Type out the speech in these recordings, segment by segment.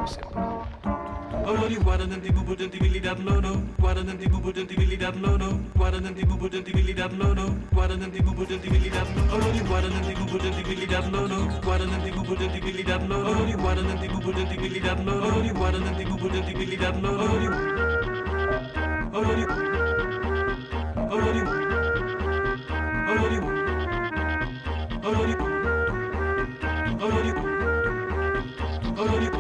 sempre. Olori guarananti bubutanti villi dar lono, guarananti bubutanti villi dar lono, guarananti bubutanti villi dar lono, guarananti bubutanti villi dar lono, olori guarananti bubutanti villi dar lono, guarananti bubutanti villi dar lono, olori guarananti bubutanti villi dar lono, olori guarananti bubutanti villi dar lono, olori olori olori olori olori olori olori.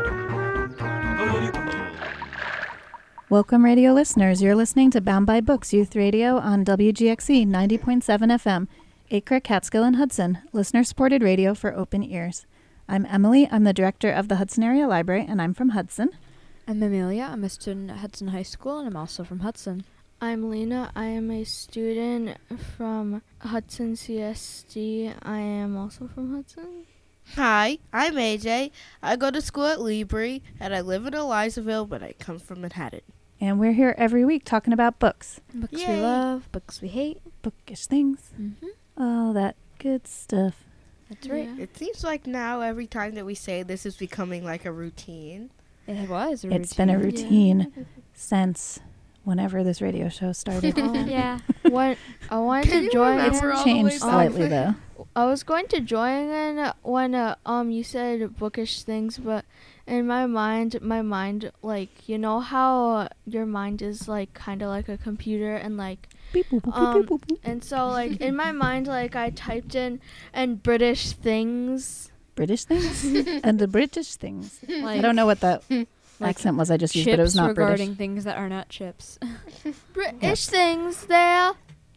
Welcome, radio listeners. You're listening to Bound by Books Youth Radio on WGXE 90.7 FM, Acre, Catskill, and Hudson, listener-supported radio for open ears. I'm Emily. I'm the director of the Hudson Area Library, and I'm from Hudson. I'm Amelia. I'm a student at Hudson High School, and I'm also from Hudson. I'm Lena. I am a student from Hudson CSD. I am also from Hudson. Hi, I'm AJ. I go to school at Libri, and I live in Elizaville, but I come from Manhattan. And we're here every week talking about books. Books Yay. we love, books we hate. Bookish things. Mm-hmm. All that good stuff. That's right. Yeah. It seems like now every time that we say this is becoming like a routine. It was a It's been a routine. routine since whenever this radio show started. Yeah. When I wanted Can to you join remember in, all It's the way changed back slightly, though. I was going to join in when you said bookish things, but in my mind, like, you know how your mind is like kind of like a computer, and like Beep, boop, boop, beep, boop, boop. and so like in my mind, like I typed in and British things. British things? And the British things. Like I don't know what that like accent was I just used, chips but it was not regarding British. things that are not chips. British things there.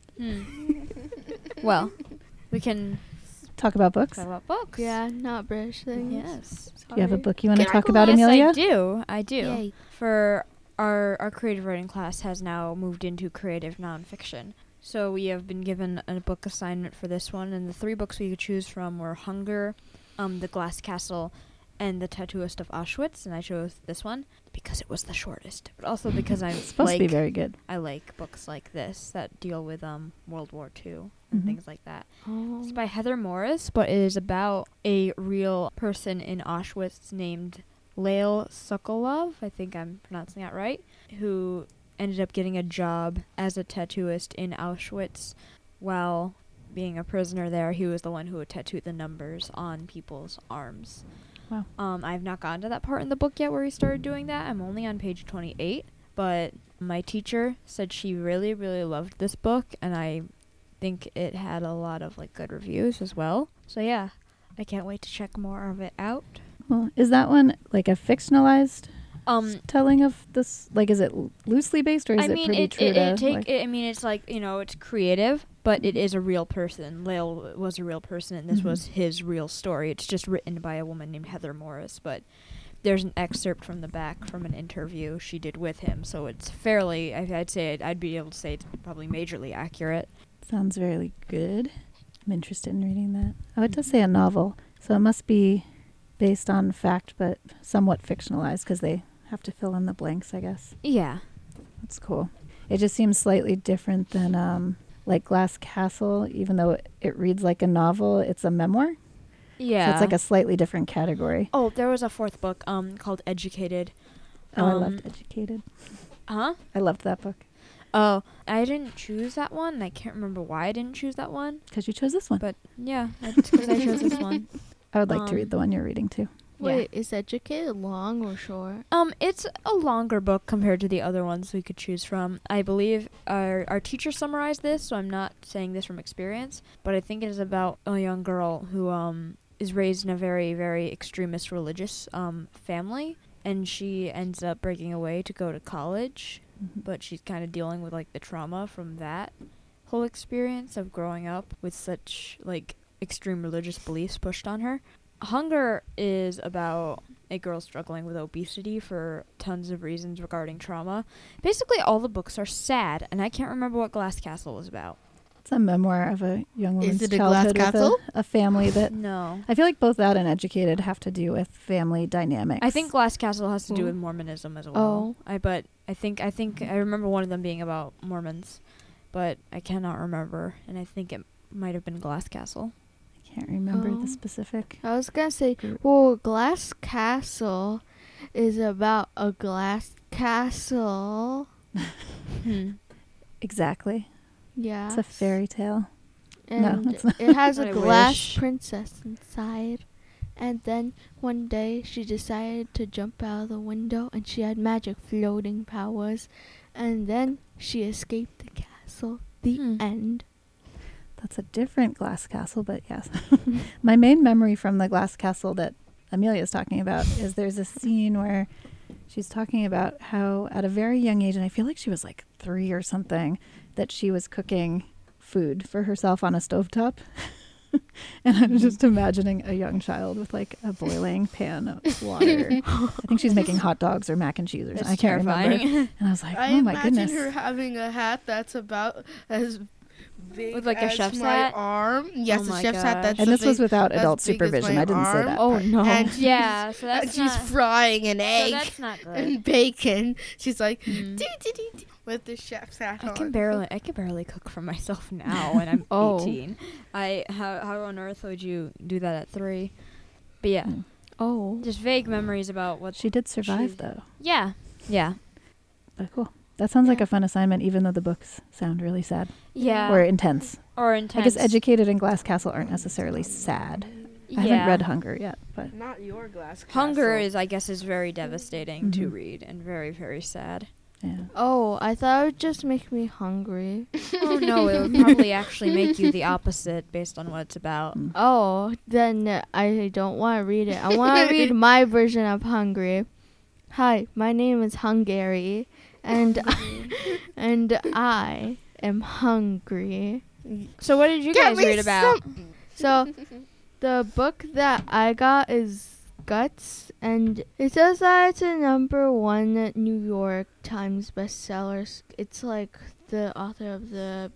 Well, we can Talk about books. talk about books. Yeah, not British things. Yes. Do you have a Sorry. book you want to Can I talk go about, Yes, Amelia? I do. Yay. For our creative writing class has now moved into creative nonfiction. So we have been given a book assignment for this one, and the 3 books we could choose from were Hunger, The Glass Castle, and The Tattooist of Auschwitz, and I chose this one because it was the shortest, but also because I'm It's supposed to be very good. I like books like this that deal with World War II and Mhm. things like that. Oh. It's by Heather Morris, but it is about a real person in Auschwitz named Lael Sokolov, I think I'm pronouncing that right, who ended up getting a job as a tattooist in Auschwitz while being a prisoner there. He was the one who would tattoo the numbers on people's arms. Wow. I've not gotten to that part in the book yet where he started doing that. I'm only on page 28, but my teacher said she really, really loved this book, and I think it had a lot of like good reviews as well. So yeah, I can't wait to check more of it out. Well, is that one like a fictionalized Um, telling of this? Like, is it loosely based, or is I it mean, pretty true to? Like, it's like, it's creative, but it is a real person. Lael was a real person, and this Mhm. was his real story. It's just written by a woman named Heather Morris, but there's an excerpt from the back from an interview she did with him, so it's fairly, I'd be able to say it's probably majorly accurate. sounds very good. I'm interested in reading that. Oh, it does say a novel, so it must be based on fact, but somewhat fictionalized because they have to fill in the blanks, I guess. Yeah. That's cool. It just seems slightly different than like Glass Castle, even though it reads like a novel. It's a memoir. Yeah. So it's like a slightly different category. Oh, there was a 4th book called Educated. Oh, I loved Educated. Huh? I loved that book Oh, I didn't choose that one, and I can't remember why I didn't choose that one. because you chose this one. But yeah, it's because I chose this one. I would like to um, read the one you're reading too. Wait, is Educated long or short? It's a longer book compared to the other ones we could choose from. I believe our teacher summarized this, so I'm not saying this from experience, but I think it is about a young girl who is raised in a very, very extremist religious family, and she ends up breaking away to go to college, but she's kind of dealing with like the trauma from that whole experience of growing up with such like extreme religious beliefs pushed on her. Hunger is about a girl struggling with obesity for tons of reasons regarding trauma. Basically, all the books are sad, and I can't remember what Glass Castle was about. It's a memoir of a young woman's it a glass childhood with castle? a family that No. I feel like both that and Educated have to do with family dynamics. I think Glass Castle has to do Cool. with Mormonism as well. Oh. I think I remember one of them being about Mormons, but I cannot remember, and I think it might have been Glass Castle. I can't remember Oh. the specific. I was gonna say, well, Glass Castle is about a glass castle. Exactly. Yeah. It's a fairy tale. And it's not. it has a I glass wish. princess inside. And then one day she decided to jump out of the window and she had magic floating powers. And then she escaped the castle. The end. That's a different glass castle, but yes. My main memory from the glass castle that Amelia is talking about is there's a scene where she's talking about how at a very young age, and I feel like she was like 3 or something, that she was cooking food for herself on a stovetop. And I'm just imagining a young child with like a boiling pan of water. I think she's making hot dogs or mac and cheese or something. That's I can't remember. terrifying. And I was like, I oh my imagine goodness. her having a hat that's about as big With, like, a as chef's my hat? arm. Yes, Oh a my chef's hat. gosh. That's And the this was big- without as adult big as supervision. my I didn't say arm. that. Oh part. no. And Yeah, so and that's she's not. frying an So egg that's not good. and bacon. She's like Mm. "Dee-dee-dee-dee," with the chef's hat I on. can barely cook for myself now, and I'm Oh. 18. How on earth would you do that at 3? But yeah, Mm. Oh. just vague memories about what. She did survive, She- though. Yeah, yeah, But cool. That sounds like Yeah. a fun assignment, even though the books sound really sad yeah. or intense. Or intense. I guess Educated in Glass Castle aren't necessarily sad. I haven't read Hunger yet, but Not your glass castle. Hunger is very devastating to Mhm. read and very, very sad. yeah. Oh, I thought it would just make me hungry. Oh no, it would probably actually make you the opposite based on what it's about. Mm. Oh, then I don't want to read it. I want to read my version of Hungry. Hi, my name is Hungary, and and I am hungry. So what did you Get guys me read about? So, the book that I got is Guts, and it says that it's a #1 New York Times bestseller. It's like the author of the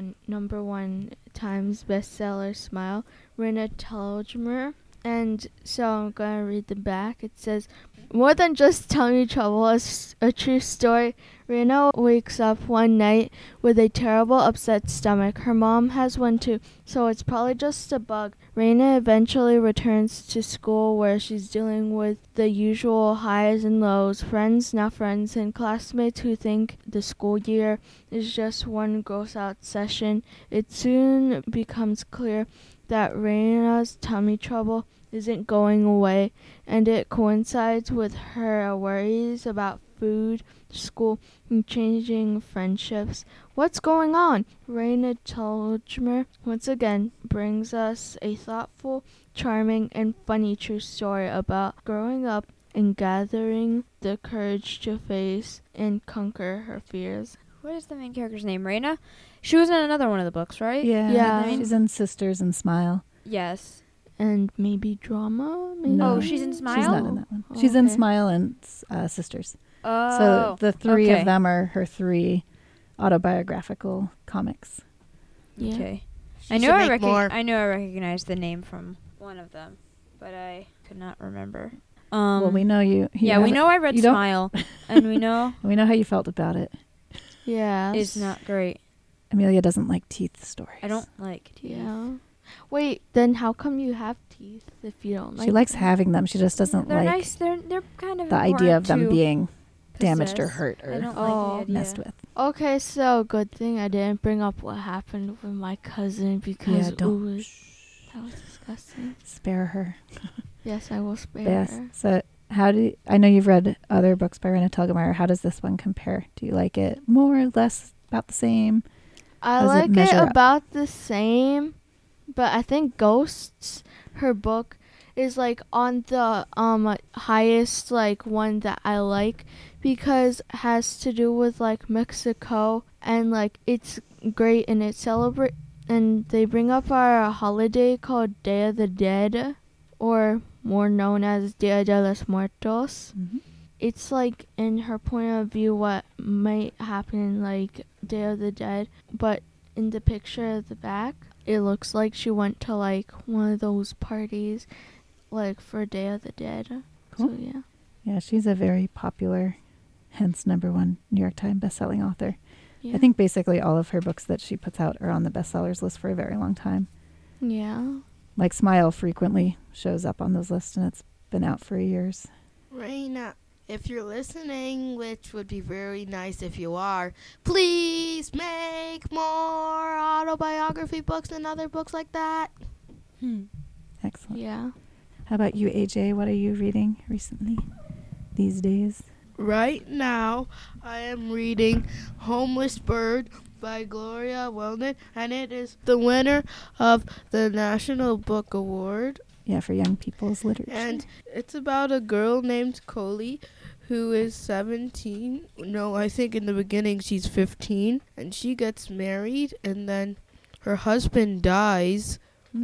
#1 Times bestseller, Smile, Raina Telgemeier. And so I'm gonna read the back. It says, more than just tummy trouble, a true story. Raina wakes up one night with a terrible upset stomach. Her mom has one too, so it's probably just a bug. Raina eventually returns to school where she's dealing with the usual highs and lows, friends, not friends, and classmates who think the school year is just one gross out session. It soon becomes clear that Raina's tummy trouble isn't going away, and it coincides with her worries about food, school, and changing friendships. What's going on? Raina Telgemeier once again brings us a thoughtful, charming, and funny true story about growing up and gathering the courage to face and conquer her fears. What is the main character's name? Raina? She was in another one of the books, right? Yeah. Yeah. She's in Sisters and Smile. Yes. And maybe drama? Maybe? No. Oh, she's in Smile? She's not in that one. Oh, She's in okay. Smile and Sisters. Oh. So the three okay. of them are her 3 autobiographical comics. Yeah. Okay. She I know should make more. I recognized the name from one of them, but I could not remember. Well, we know you. Yeah, we know I read you don't- Smile, and we know We know how you felt about it. Yeah. it's not great. Amelia doesn't like teeth stories. I don't like teeth. Yeah. Wait, then how come you have teeth if you don't like She likes them? having them. She just doesn't They're like nice. They're kind of the idea of them important to being damaged or possess. hurt I or don't Oh. like the idea. messed with. Okay, so good thing I didn't bring up what happened with my cousin because Yeah, don't. ooh, that was disgusting. Spare her. Yes, I will spare Yes. her. So I know you've read other books by Raina Telgemeier. How does this one compare? Do you like it more or less, about the same? I How does it like it measure up? about the same, but I think Ghosts, her book, is like on the highest like one that I like because it has to do with like Mexico and like it's great and it celebrate and they bring up our holiday called Day of the Dead, or more known as Dia de los Muertos. It's like in her point of view what might happen in like Day of the Dead, but in the picture at the back it looks like she went to like one of those parties like for Day of the Dead. Cool. So yeah. Yeah, she's a very popular, hence #1 New York Times bestselling author. Yeah. I think basically all of her books that she puts out are on the bestsellers list for a very long time. Yeah. Like Smile frequently shows up on those lists, and it's been out for years. Raina, if you're listening, which would be very nice if you are, please make more autobiography books and other books like that. Excellent. Yeah. How about you, AJ? What are you reading recently these days? Right now, I am reading Homeless Bird by Gloria Wellman, and it is the winner of the National Book Award. Yeah, for young people's literature. And it's about a girl named Coley who is 17. No, I think in the beginning she's 15. And she gets married, and then her husband dies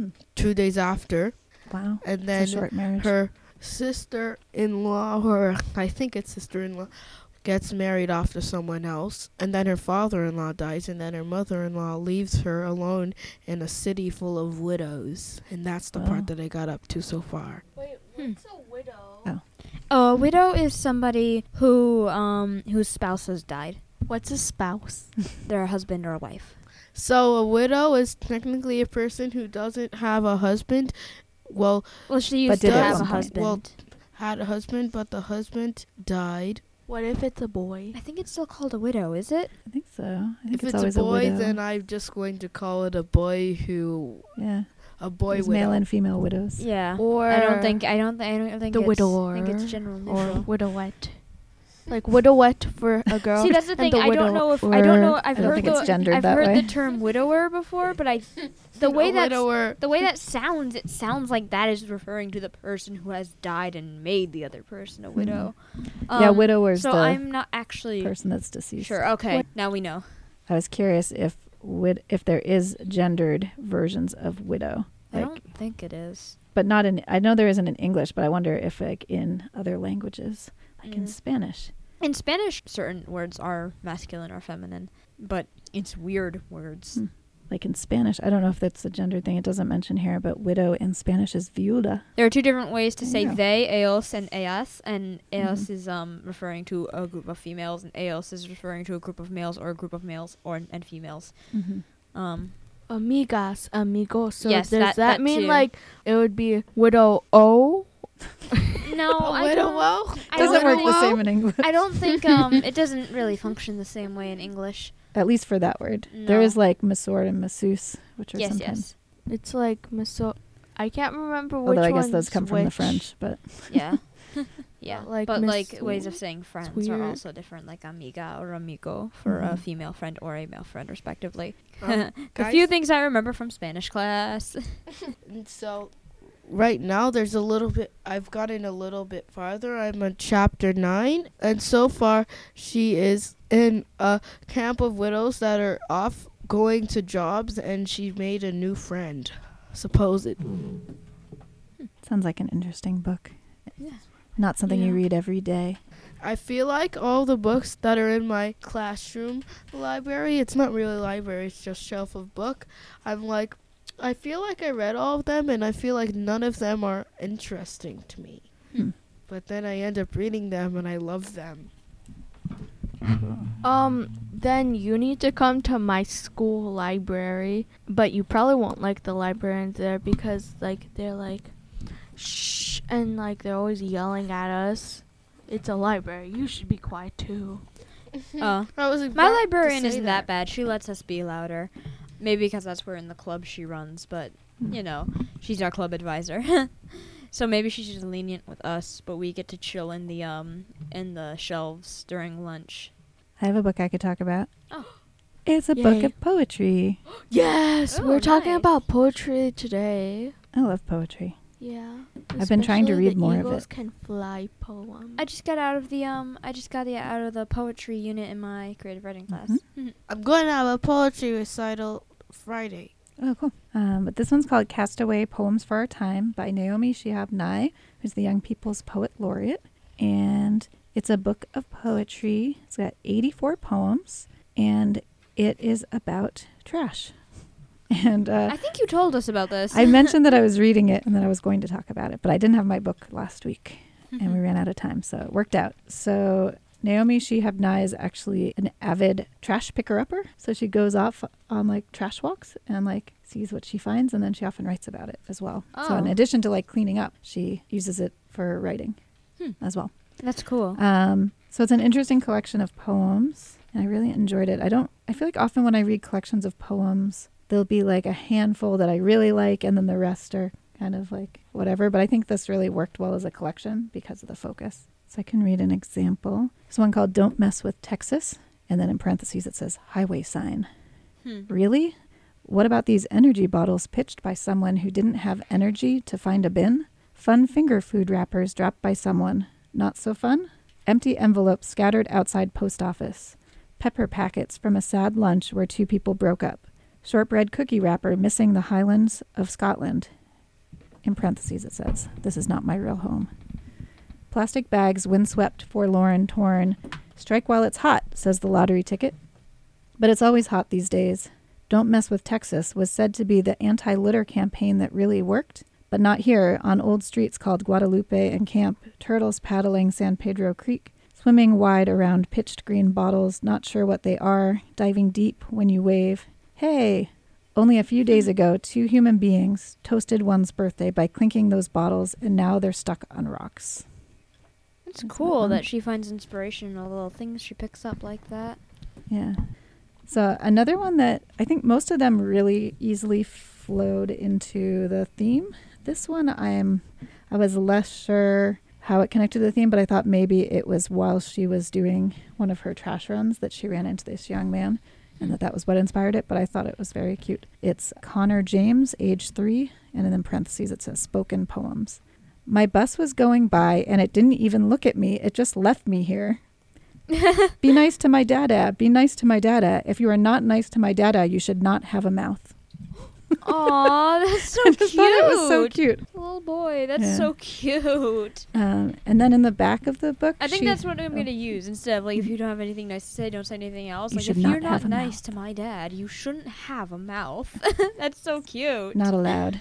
2 days after. Wow. And It's then a short marriage. her sister-in-law, or I think it's sister-in-law, gets married off to someone else. And then her father-in-law dies, and then her mother-in-law leaves her alone in a city full of widows. And that's the Wow. part that I got up to so far. Wait, what's a widow? Oh. A widow is somebody who whose spouse has died. What's a spouse? Their husband or a wife. So a widow is technically a person who doesn't have a husband. Well, Well, she But used did to at have one a point. husband. Well, had a husband, but the husband died. What if it's a boy? I think it's still called a widow, is it? I think so. I think If it's it's a always boy, widow. then I'm just going to call it a boy who Yeah. a boy There's widow. male and female widows. Yeah. Or I don't think the it's, widower, I think it's general or neutral. widowette. Like widowette for a girl. See, that's the and thing. the I don't know if I've I don't heard think it's the gendered I've that heard way. the term widower before, but the way A that widower. the way that sounds, it sounds like that is referring to the person who has died and made the other person a widow. Yeah, widower's So the I'm not actually person that's deceased. sure. Okay, now we know. I was curious if there is gendered versions of widow. I Like, don't think it is. but not in. I know there isn't in English, but I wonder if like in other languages, like in Mm. Spanish. In Spanish, certain words are masculine or feminine, but it's weird words. Like in Spanish, I don't know if that's a gendered thing. It doesn't mention here, but widow in Spanish is viuda. There are two different ways to say Yeah. they, ellos, and ellas, and ellas Mhm. is referring to a group of females, and ellos is referring to a group of males or a group of males and females. Mm-hmm. Amigas, amigos. So Yes, does that that mean too. like it would be widow O? No, A I widow. don't. I Doesn't don't work know. the same in English. I don't think it doesn't really function the same way in English. At least for that word. There No. is like masur and masseuse, which are Yes, sometimes. yes, It's like I can't remember which Although I guess one's those come from the which. French, but yeah, yeah. Like but like Miss- ways of saying friends are weird. also different, like amiga or amigo for a Mhm. female friend or a male friend, respectively. Um, The few things I remember from Spanish class. And so right now I've gotten a little bit farther. I'm on chapter 9, and so far she is in a camp of widows that are off going to jobs, and she made a new friend, supposedly. sounds like an interesting book. Yeah. Not something you Yeah. read every day. I feel like all the books that are in my classroom library, it's not really library, it's just shelf of book. I feel like I read all of them, and I feel like none of them are interesting to me. Hmm. But then I end up reading them, and I love them. Then you need to come to my school library, but you probably won't like the librarians there because like they're like shh, and like they're always yelling at us. It's a library. You should be quiet too. Oh. I was My about to librarian say isn't that bad. She lets us be louder. Maybe because that's where in the club she runs, but, you know, she's our club advisor. So maybe she's just lenient with us, but we get to chill in the shelves during lunch. I have a book I could talk about. Oh. It's a book Yay. of poetry. Yes, Oh, we're talking nice. about poetry today. I love poetry. Yeah. I've been trying to especially read the more of Eagles it. Can fly poem. I just got out of the poetry unit in my creative writing class. I'm going to have a poetry recital Friday. Oh, cool. But this one's called Castaway Poems for Our Time by Naomi Shihab Nye, who's the Young People's Poet Laureate. And it's a book of poetry. It's got 84 poems, and it is about trash. And I think you told us about this. I mentioned that I was reading it and that I was going to talk about it, but I didn't have my book last week, and we ran out of time, so it worked out. So Naomi Shihab Nye is actually an avid trash picker-upper. So she goes off on like trash walks and like sees what she finds, and then she often writes about it as well. So in Oh. addition to like cleaning up, she uses it for writing as well. That's cool. So it's an interesting collection of poems, and I really enjoyed it. I feel like often when I read collections of poems, there'll be like a handful that I really like, and then the rest are kind of like whatever. But I think this really worked well as a collection because of the focus. So I can read an example. There's one called Don't Mess with Texas, and then in parentheses it says highway sign. Really? What about these energy bottles pitched by someone who didn't have energy to find a bin? Fun finger food wrappers dropped by someone. Not so fun? Empty envelopes scattered outside post office. Pepper packets from a sad lunch where two people broke up. Shortbread cookie wrapper missing the Highlands of Scotland. In parentheses it says, this is not my real home. Plastic bags, windswept, forlorn, torn. Strike while it's hot, says the lottery ticket. But it's always hot these days. Don't Mess with Texas was said to be the anti-litter campaign that really worked, but not here on old streets called Guadalupe and Camp, turtles paddling San Pedro Creek, swimming wide around pitched green bottles, not sure what they are, diving deep when you wave. Hey! Only a few days ago, two human beings toasted one's birthday by clinking those bottles, and now they're stuck on rocks. It's cool that she finds inspiration in all the little things she picks up like that. Yeah. So another one that I think most of them really easily flowed into the theme. This one I was less sure how it connected to the theme, but I thought maybe it was while she was doing one of her trash runs that she ran into this young man and that was what inspired it, but I thought it was very cute. It's Connor James, age 3, and in parentheses it says spoken poems. My bus was going by and it didn't even look at me. It just left me here. Be nice to my dada. Be nice to my dada. If you are not nice to my dada, you should not have a mouth. Aw, that's so I cute. just thought it was so cute. Little boy, that's Yeah. so cute. And then in the back of the book, I think that's what I'm going to use instead of like if you don't have anything nice to say, don't say anything else. You Like should if not you're not have a nice mouth. to my dad, you shouldn't have a mouth. That's so cute. Not allowed.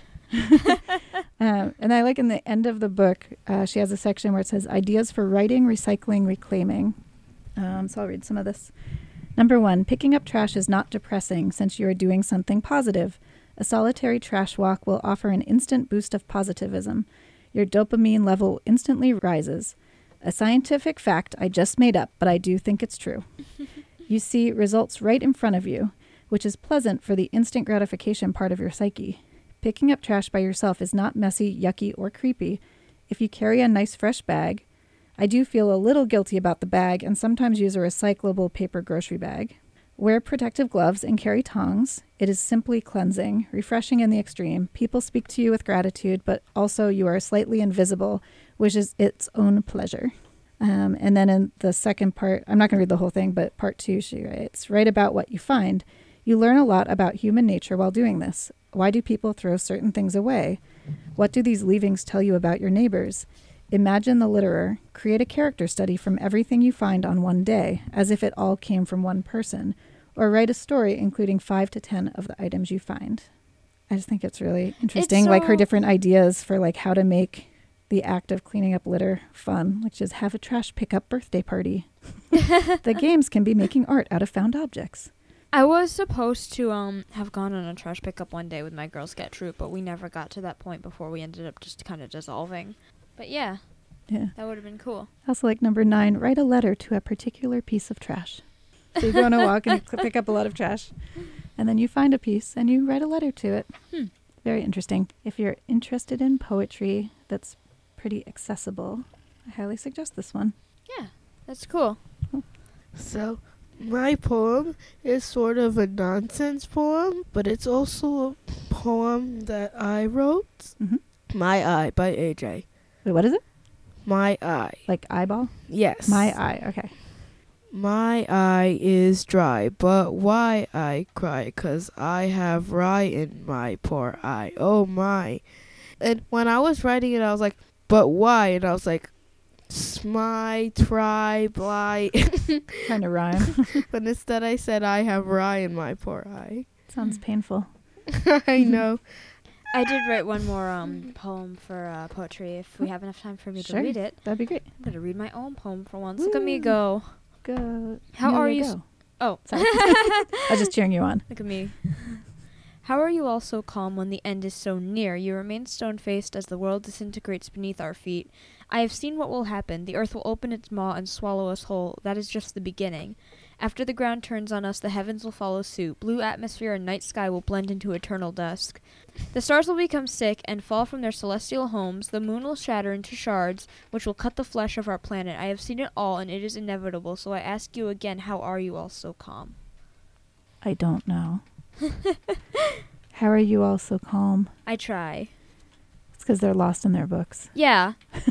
And I like in the end of the book, she has a section where it says ideas for writing, recycling, reclaiming. So I'll read some of this. Number 1, picking up trash is not depressing since you are doing something positive. A solitary trash walk will offer an instant boost of positivism. Your dopamine level instantly rises. A scientific fact I just made up, but I do think it's true. You see results right in front of you, which is pleasant for the instant gratification part of your psyche. Picking up trash by yourself is not messy, yucky, or creepy. If you carry a nice fresh bag, I do feel a little guilty about the bag and sometimes use a recyclable paper grocery bag. Wear protective gloves and carry tongs. It is simply cleansing, refreshing in the extreme. People speak to you with gratitude, but also you are slightly invisible, which is its own pleasure. And then in the second part, I'm not going to read the whole thing, but part 2, she writes, write about what you find. You learn a lot about human nature while doing this. Why do people throw certain things away? What do these leavings tell you about your neighbors? Imagine the litterer. Create a character study from everything you find on one day, as if it all came from one person. Or write a story including 5 to 10 of the items you find. I just think it's really interesting, like her different ideas for like how to make the act of cleaning up litter fun, which is have a trash pickup birthday party. The games can be making art out of found objects. I was supposed to have gone on a trash pickup one day with my Girl Scout troop, but we never got to that point before we ended up just kind of dissolving. But yeah, that would have been cool. Also like number 9, write a letter to a particular piece of trash. So you go on a walk and you pick up a lot of trash, and then you find a piece and you write a letter to it. Very interesting. If you're interested in poetry that's pretty accessible, I highly suggest this one. Yeah, that's cool. So, my poem is sort of a nonsense poem, but it's also a poem that I wrote. Mhm. My Eye by AJ. Wait, what is it? My eye. Like eyeball? Yes. My eye. Okay. My eye is dry, but why I cry? 'Cause I have rye in my poor eye. Oh my. And when I was writing it, I was like, but why? And I was like, smy, try, bly. Trying to rhyme. But instead I said, I have rye in my poor eye. Sounds painful. I know. I did write one more poem for poetry if we have enough time for me Sure. to read it. That'd be great. I'm going to read my own poem for once. Look at me go. Go. How are you Go. Oh. Sorry. I was just cheering you on. Look at me. How are you all so calm when the end is so near? You remain stone-faced as the world disintegrates beneath our feet. I have seen what will happen. The earth will open its maw and swallow us whole. That is just the beginning. After the ground turns on us, the heavens will follow suit. Blue atmosphere and night sky will blend into eternal dusk. The stars will become sick and fall from their celestial homes. The moon will shatter into shards, which will cut the flesh of our planet. I have seen it all, and it is inevitable. So I ask you again, how are you all so calm? I don't know. How are you all so calm? I try. It's because they're lost in their books. Yeah.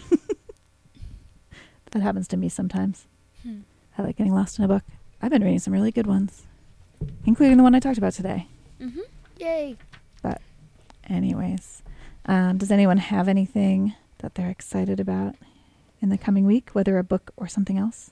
That happens to me sometimes. I like getting lost in a book. I've been reading some really good ones, including the one I talked about today. Mm-hmm. Yay. But anyways, does anyone have anything that they're excited about in the coming week, whether a book or something else?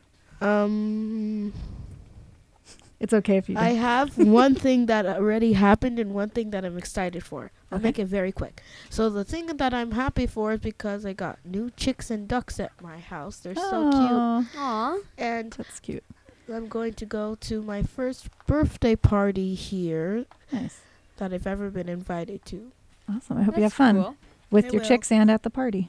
It's okay if you I don't. have one thing that already happened and one thing that I'm excited for. I'll Okay. make it very quick. So the thing that I'm happy for is because I got new chicks and ducks at my house. They're so cute. Aw, Aw. And that's cute. I'm going to go to my first birthday party here Nice. that I've ever been invited to. Awesome. I hope you have That's fun cool. with I your will. chicks and at the party.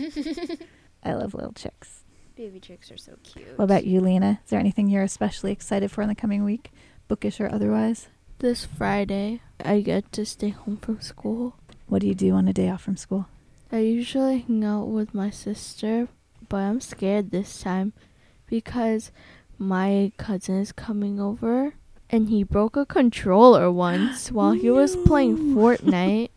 I love little chicks. Baby chicks are so cute. What about you, Lena? Is there anything you're especially excited for in the coming week, bookish or otherwise? This Friday, I get to stay home from school. What do you do on a day off from school? I usually hang out with my sister, but I'm scared this time because my cousin is coming over and he broke a controller once while he was playing Fortnite.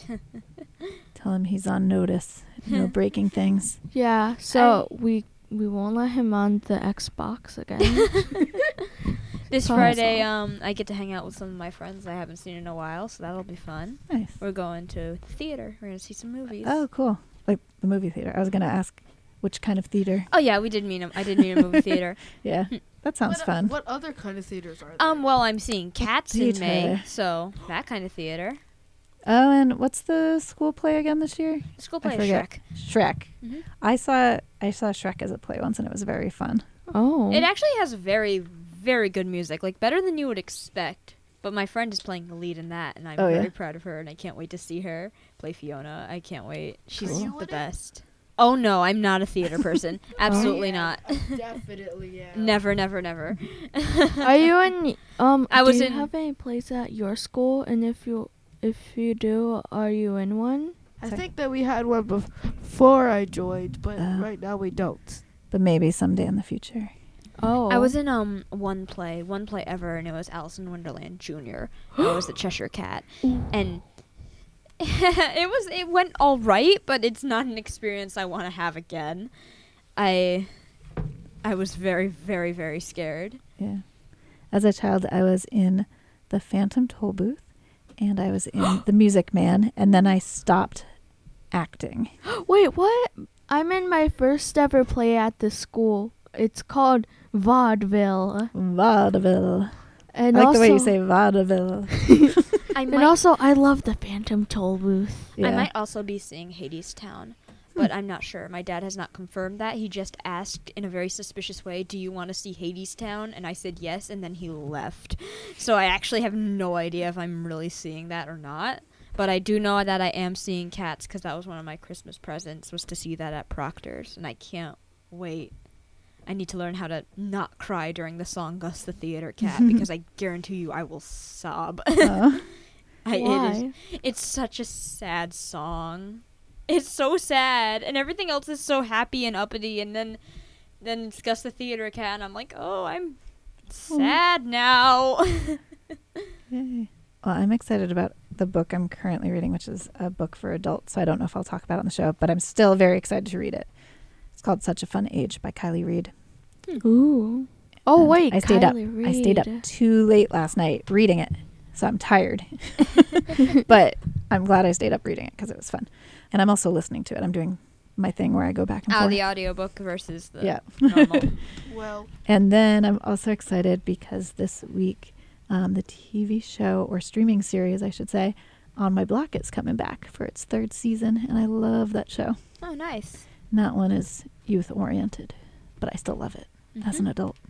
Tell him he's on notice. No breaking things. Yeah, so we won't let him on the Xbox again. This Awesome. Friday, I get to hang out with some of my friends I haven't seen in a while, so that'll be fun. Nice. We're going to the theater. We're going to see some movies. Oh, cool. Like the movie theater. I was going to ask which kind of theater. Oh, yeah, we did mean I did mean a movie theater. Yeah, that sounds fun. What other kind of theaters are there? Well, I'm seeing Cats in May, Theater. so that kind of theater. Oh, and what's the school play again this year? The school I play is forget. Shrek. Shrek. Mhm. I saw Shrek as a play once, and it was very fun. Oh. It actually has very, very good music, like better than you would expect. But my friend is playing the lead in that, and I'm Oh, yeah? very proud of her, and I can't wait to see her play Fiona. I can't wait. She's Cool. Are you the in it? best. Oh no, I'm not a theater person. Absolutely not. Definitely, yeah. Never, never, never. Are you in I was do you in- have any plays at your school, and if you do, are you in one? I think that we had one before I joined, but Oh. right now we don't. But maybe someday in the future. Oh. I was in one play ever, and it was Alice in Wonderland Jr. I was the Cheshire Cat, and it went all right, but it's not an experience I want to have again. I was very, very, very scared. Yeah. As a child, I was in the Phantom Toll Booth, and I was in The Music Man, and then I stopped acting. Wait, what? I'm in my first ever play at the school. It's called Vaudeville. Vaudeville. And I like also, the way you say vaudeville. And also, I love the Phantom Toll Booth. Yeah. I might also be seeing Hadestown, but I'm not sure. My dad has not confirmed that. He just asked in a very suspicious way, "Do you want to see Hadestown?" And I said yes, and then he left. So I actually have no idea if I'm really seeing that or not. But I do know that I am seeing Cats because that was one of my Christmas presents, was to see that at Proctor's, and I can't wait. I need to learn how to not cry during the song Gus the Theater Cat because I guarantee you I will sob. Oh. Why? It's such a sad song. It's so sad, and everything else is so happy and uppity, and then it's Gus the Theater Cat, and I'm like, oh, I'm sad now. Yay. Well, I'm excited about the book I'm currently reading, which is a book for adults, so I don't know if I'll talk about it on the show, but I'm still very excited to read it. It's called Such a Fun Age by Kylie Reid. Ooh. Oh And wait, I stayed Kylie I stayed up Reid. too late last night reading it, so I'm tired. But I'm glad I stayed up reading it because it was fun. And I'm also listening to it. I'm doing my thing where I go back and forth. The audiobook versus the Yeah. normal. Well, And then I'm also excited because this week, the TV show or streaming series, I should say, On My Block is coming back for its 3rd season, and I love that show. Oh, nice. And that one is youth oriented, but I still love it as an adult.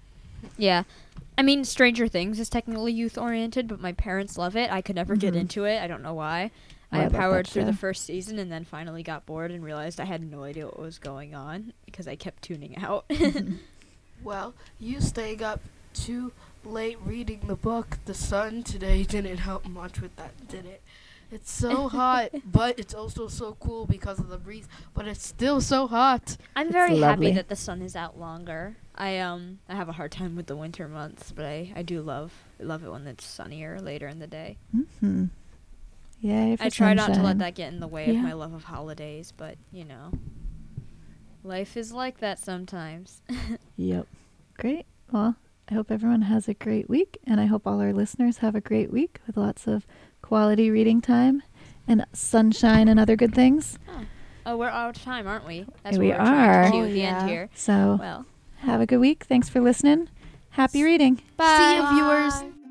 Yeah. I mean, Stranger Things is technically youth-oriented, but my parents love it. I could never get into it. I don't know why. Oh, I I love powered that through the show. first season and then finally got bored and realized I had no idea what was going on because I kept tuning out. Well, you staying up too late reading the book, The Sun, today didn't help much with that, did it? It's so hot, but it's also so cool because of the breeze, but it's still so hot. I'm It's very lovely. happy that the sun is out longer. I have a hard time with the winter months, but I do love it when it's sunnier later in the day. Mm-hmm. Yay for I try not to sunshine. let that get in the way of Yeah. my love of holidays, but life is like that sometimes. Yep. Great. Well, I hope everyone has a great week, and I hope all our listeners have a great week with lots of quality reading time and sunshine and other good things. Oh, we're out of time, aren't we? That's We what we're trying are. to do Oh, at the yeah. end here. So Well, have a good week. Thanks for listening. Happy reading. bye. See you, viewers.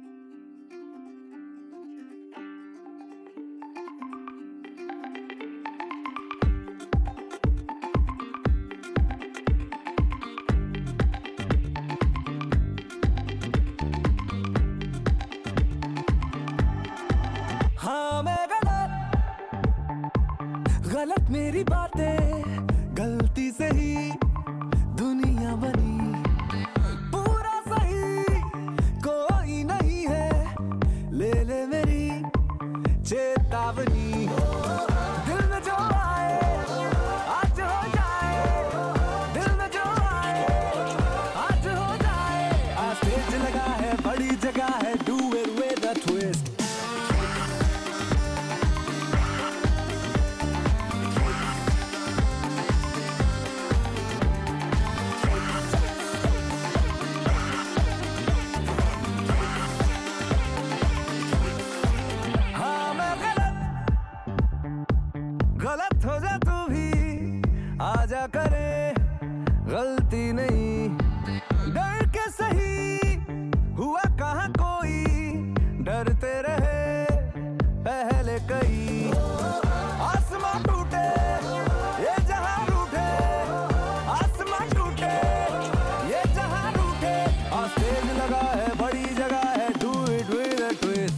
हाँ मैं गलत मेरी बातें गलती से ही दुनिया बनी पूरा सही कोई नहीं है ले ले मेरी चेतावनी दिल में जो आए आज हो जाए दिल में जो आए आज हो जाए आज स्टेज लगा है बड़ी जगह है do it with a twist हाँ मैं गलत हो जा तू भी आजा करे गलती नहीं डर के सही हुआ कहाँ कोई डरते रहे पहले कई आसमां टूटे ये जहां रूठे आसमां टूटे ये जहां रूठे और स्टेज लगा है बड़ी जगह है do it with a twist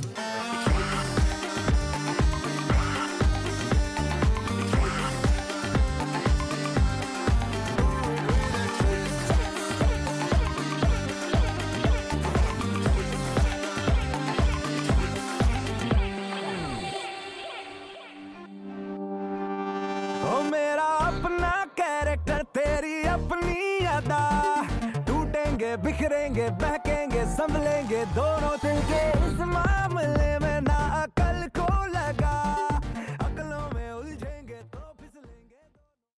ओ मेरा अपना कैरेक्टर तेरी अपनी अदा टूटेंगे बिखरेंगे बहकेंगे संभलेंगे दोनों दिल के इस मामले